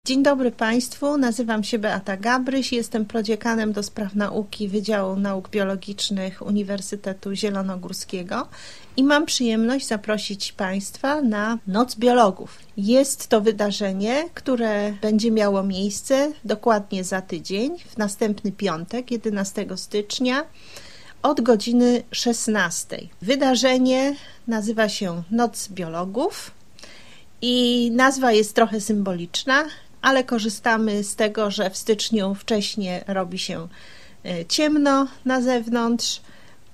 Dzień dobry Państwu, nazywam się Beata Gabryś, jestem prodziekanem do spraw nauki Wydziału Nauk Biologicznych Uniwersytetu Zielonogórskiego i mam przyjemność zaprosić Państwa na Noc Biologów. Jest to wydarzenie, które będzie miało miejsce dokładnie za tydzień, w następny piątek, 11 stycznia, od godziny 16. Wydarzenie nazywa się Noc Biologów i nazwa jest trochę symboliczna, ale korzystamy z tego, że w styczniu wcześnie robi się ciemno na zewnątrz.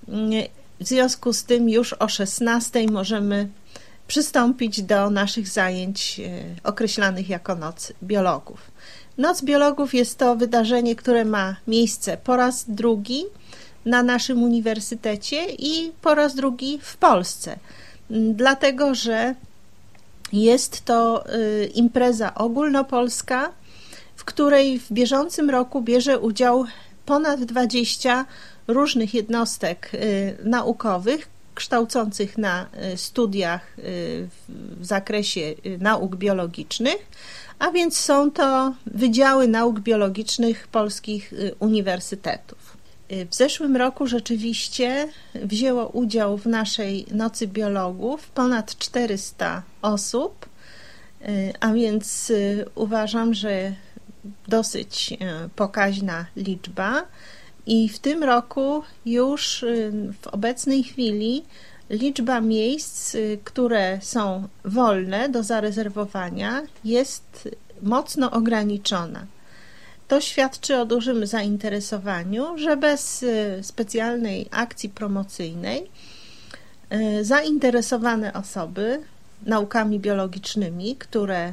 W związku z tym już o 16 możemy przystąpić do naszych zajęć określanych jako Noc Biologów. Noc Biologów jest to wydarzenie, które ma miejsce po raz drugi na naszym uniwersytecie i po raz drugi w Polsce, dlatego że jest to impreza ogólnopolska, w której w bieżącym roku bierze udział ponad 20 różnych jednostek naukowych kształcących na studiach w zakresie nauk biologicznych, a więc są to wydziały nauk biologicznych polskich uniwersytetów. W zeszłym roku rzeczywiście wzięło udział w naszej Nocy Biologów ponad 400 osób, a więc uważam, że dosyć pokaźna liczba i w tym roku już w obecnej chwili liczba miejsc, które są wolne do zarezerwowania, jest mocno ograniczona. To świadczy o dużym zainteresowaniu, że bez specjalnej akcji promocyjnej zainteresowane osoby naukami biologicznymi, które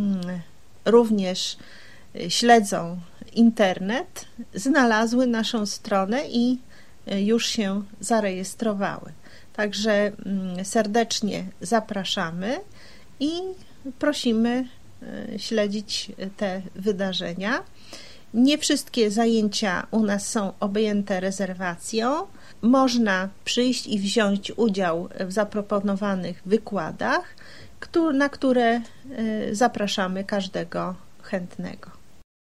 również śledzą internet, znalazły naszą stronę i już się zarejestrowały. Także serdecznie zapraszamy i prosimy śledzić te wydarzenia. Nie wszystkie zajęcia u nas są objęte rezerwacją. Można przyjść i wziąć udział w zaproponowanych wykładach, na które zapraszamy każdego chętnego.